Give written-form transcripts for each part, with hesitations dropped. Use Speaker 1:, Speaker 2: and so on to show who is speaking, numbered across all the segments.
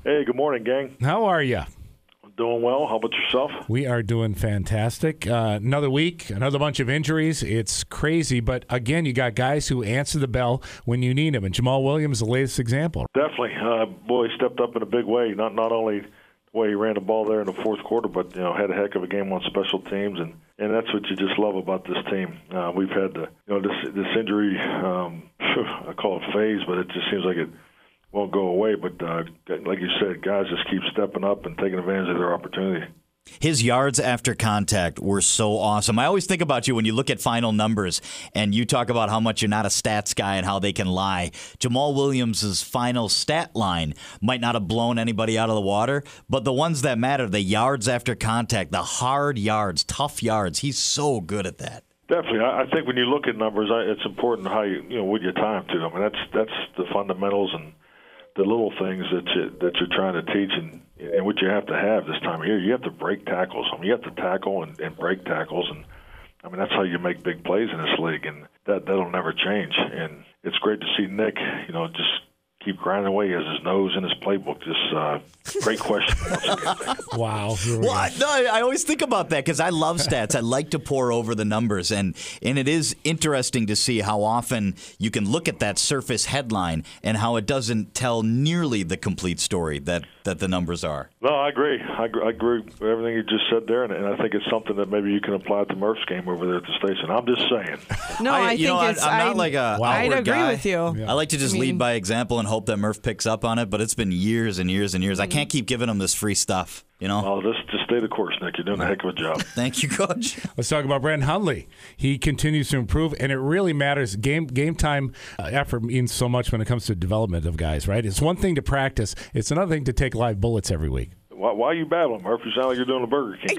Speaker 1: Hey, good morning, gang.
Speaker 2: How are you?
Speaker 1: Doing well. How about yourself?
Speaker 2: We are doing fantastic. Another week, another bunch of injuries. It's crazy, but again, you got guys who answer the bell when you need them, and Jamal Williams is the latest example.
Speaker 1: Definitely. Boy, he stepped up in a big way. Not only the way he ran the ball there in the fourth quarter, but had a heck of a game on special teams, and that's what you just love about this team. We've had this injury, I call it phase, but it just seems like it won't go away. But like you said, guys just keep stepping up and taking advantage of their opportunity.
Speaker 3: His yards after contact were so awesome. I always think about you when you look at final numbers and you talk about how much you're not a stats guy and how they can lie. Jamal Williams' final stat line might not have blown anybody out of the water, but the ones that matter, the yards after contact, the hard yards, tough yards, he's so good at that.
Speaker 1: Definitely. I think when you look at numbers, it's important how with your time too. I mean, that's the fundamentals and the little things that you're trying to teach and what you have to have this time of year. You have to break tackles. I mean, you have to tackle and break tackles, and I mean that's how you make big plays in this league, and that'll never change. And it's great to see Nick, just keep grinding away. He has his nose in his playbook. Just great question.
Speaker 2: Wow.
Speaker 3: Well, I always think about that because I love stats. I like to pore over the numbers, and it is interesting to see how often you can look at that surface headline and how it doesn't tell nearly the complete story that the numbers are.
Speaker 1: No, I agree. I agree with everything you just said there, and I think it's something that maybe you can apply to Murph's game over there at the station. I'm just saying.
Speaker 4: No, I think
Speaker 3: I'm not like a
Speaker 4: I'd agree
Speaker 3: guy.
Speaker 4: with you.
Speaker 3: Yeah. I like to just lead by example and hope that Murph picks up on it, but it's been years and years and years. I can't keep giving him this free stuff,
Speaker 1: Well, just stay the course, Nick. You're doing a heck of a job.
Speaker 3: Thank you, Coach.
Speaker 2: Let's talk about Brandon Hundley. He continues to improve, and it really matters. Game time effort means so much when it comes to development of guys, right? It's one thing to practice. It's another thing to take live bullets every week.
Speaker 1: Why are you battling, Murph? You sound like you're doing the Burger King.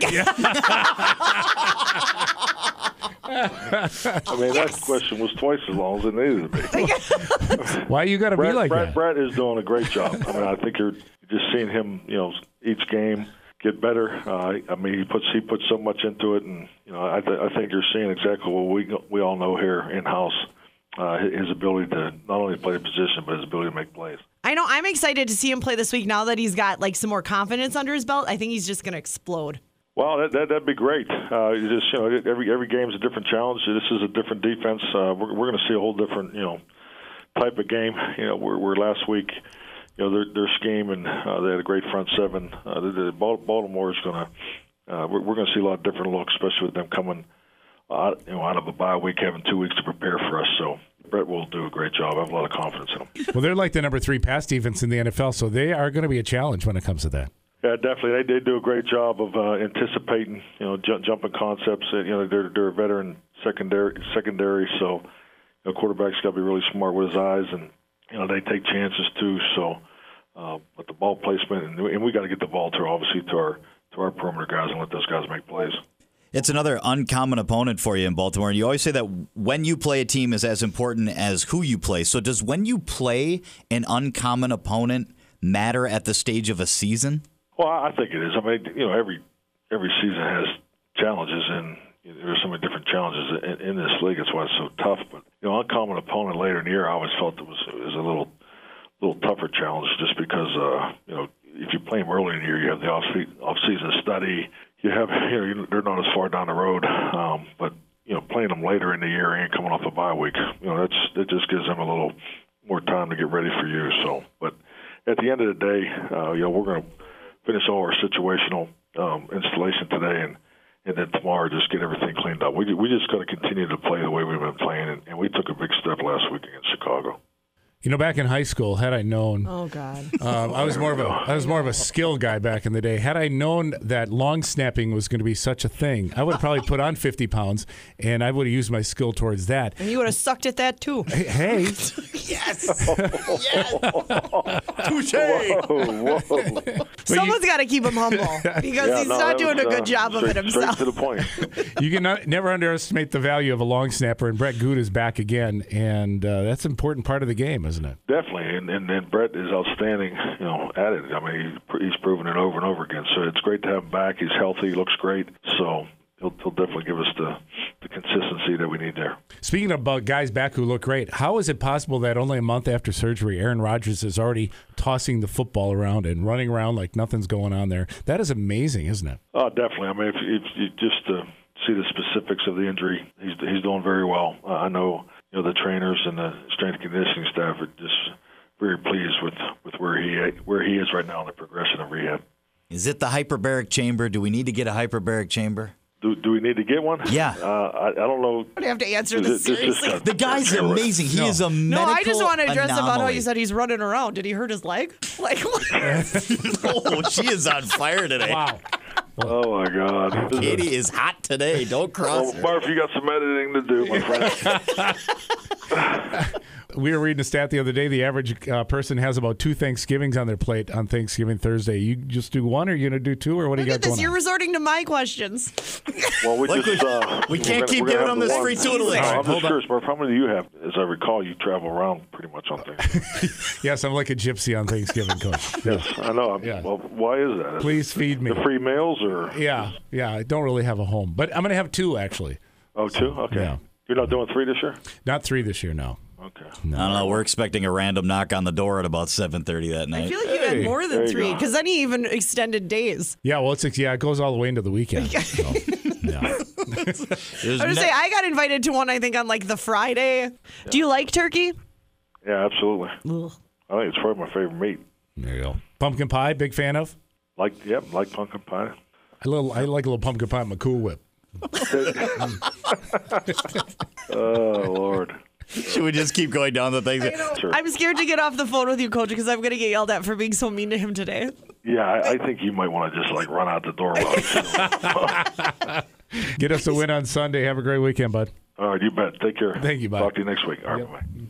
Speaker 1: I mean, that question was twice as long as it needed to be.
Speaker 2: Why you got to be like that?
Speaker 1: Brett is doing a great job. I mean, I think you're just seeing him, each game get better. I mean, he puts so much into it, and I think you're seeing exactly what we all know here in house. His ability to not only play the position, but his ability to make plays.
Speaker 4: I know. I'm excited to see him play this week now that he's got some more confidence under his belt. I think he's just going to explode.
Speaker 1: Well, that'd be great. Every game is a different challenge. This is a different defense. We're going to see a whole different type of game. Where last week, their scheme and they had a great front seven. Baltimore is going to. We're going to see a lot of different looks, especially with them coming out of a bye week, having 2 weeks to prepare for us. So Brett will do a great job. I have a lot of confidence in him.
Speaker 2: Well, they're like the number 3 pass defense in the NFL, so they are going to be a challenge when it comes to that.
Speaker 1: Yeah, definitely. They do a great job of anticipating, jumping concepts. They're a veteran secondary, so quarterback's got to be really smart with his eyes, and they take chances too. So, but the ball placement, and we got to get the ball to our perimeter guys and let those guys make plays.
Speaker 3: It's another uncommon opponent for you in Baltimore, and you always say that when you play a team is as important as who you play. So does when you play an uncommon opponent matter at the stage of a season?
Speaker 1: Well, I think it is. I mean, every season has challenges, and there's so many different challenges in this league. That's why it's so tough. But uncommon opponent later in the year, I always felt it was a little tougher challenge, just because if you play them early in the year, you have the off-season study. You have they're not as far down the road, but playing them later in the year and coming off a bye week, it just gives them a little more time to get ready for you. So, but at the end of the day, we're going to finish all our situational installation today, and then tomorrow just get everything cleaned up. We just got to continue to play the way we've been playing, and we took a big step last week against Chicago.
Speaker 2: Back in high school, had I known,
Speaker 4: oh God,
Speaker 2: I was more of a skill guy back in the day. Had I known that long snapping was going to be such a thing, I would have probably put on 50 pounds, and I would have used my skill towards that.
Speaker 4: And you would have sucked at that too.
Speaker 2: Hey,
Speaker 3: yes, yes, touche.
Speaker 1: Whoa.
Speaker 4: Someone's got to keep him humble because he's not doing a good job of it himself.
Speaker 1: Straight to the point.
Speaker 2: You can never underestimate the value of a long snapper, and Brett Good is back again, and that's an important part of the game, isn't it?
Speaker 1: Definitely, and Brett is outstanding, at it. I mean, he's proven it over and over again. So it's great to have him back. He's healthy, he looks great. So he'll definitely give us the consistency that we need there.
Speaker 2: Speaking of guys back who look great, how is it possible that only a month after surgery, Aaron Rodgers is already tossing the football around and running around like nothing's going on there? That is amazing, isn't it?
Speaker 1: Oh, definitely. I mean, if you just see the specifics of the injury, he's doing very well. I know, the trainers and the strength and conditioning staff are just very pleased with where he is right now in the progression of rehab.
Speaker 3: Is it the hyperbaric chamber? Do we need to get a hyperbaric chamber?
Speaker 1: Do we need to get one?
Speaker 3: Yeah.
Speaker 1: I don't know.
Speaker 4: I have to answer this seriously.
Speaker 3: The guy's amazing. He is a medical
Speaker 4: No, I just want to address
Speaker 3: anomaly.
Speaker 4: about how you said he's running around. Did he hurt his leg? Like, what?
Speaker 3: Oh, she is on fire today.
Speaker 2: Wow.
Speaker 1: Oh, my God.
Speaker 3: Katie is hot today. Don't cross her.
Speaker 1: Marv, you got some editing to do, my friend.
Speaker 2: We were reading a stat the other day. The average person has about 2 Thanksgivings on their plate on Thanksgiving Thursday. You just do one, or you going to do 2, or what do you got
Speaker 4: Look at this.
Speaker 2: going
Speaker 4: You're
Speaker 2: on?
Speaker 4: resorting to my questions.
Speaker 1: Well, we
Speaker 3: can't keep giving them this free tutelage.
Speaker 1: I'm
Speaker 2: Hold
Speaker 1: just
Speaker 2: on.
Speaker 1: curious, Marv, how many do you have? As I recall, you travel around pretty much on Thanksgiving.
Speaker 2: Yes, I'm like a gypsy on Thanksgiving, Coach.
Speaker 1: Yes, I know.
Speaker 2: Yeah.
Speaker 1: Well, why is that?
Speaker 2: Please feed me.
Speaker 1: The free meals or?
Speaker 2: Yeah. I don't really have a home, but I'm going to have 2, actually.
Speaker 1: Oh, 2? Okay.
Speaker 2: Yeah.
Speaker 1: You're not doing 3 this year?
Speaker 2: Not 3 this year, no.
Speaker 1: Okay.
Speaker 3: I don't know. We're expecting a random knock on the door at about 7:30 that night.
Speaker 4: I feel like you had more
Speaker 1: there
Speaker 4: than
Speaker 1: you
Speaker 4: 3
Speaker 1: go.
Speaker 4: because then he even extended days.
Speaker 2: Yeah, well, it goes all the way into the weekend. So, yeah.
Speaker 4: I would say I got invited to one, I think, on like the Friday. Do you like turkey?
Speaker 1: Yeah, absolutely.
Speaker 4: Ugh.
Speaker 1: I think it's probably my favorite meat.
Speaker 2: There you go. Pumpkin pie, big fan of?
Speaker 1: Like pumpkin pie.
Speaker 2: I like a little pumpkin pie in my Cool Whip.
Speaker 1: Oh, Lord.
Speaker 3: Should we just keep going down the things?
Speaker 1: Sure.
Speaker 4: I'm scared to get off the phone with you, Coach, because I'm going to get yelled at for being so mean to him today.
Speaker 1: Yeah, I think you might want to just run out the door.
Speaker 2: Get us a win on Sunday. Have a great weekend, bud.
Speaker 1: All right, you bet. Take care.
Speaker 2: Thank you, bud.
Speaker 1: Talk to you next week. All right,
Speaker 2: Yep.
Speaker 1: bye.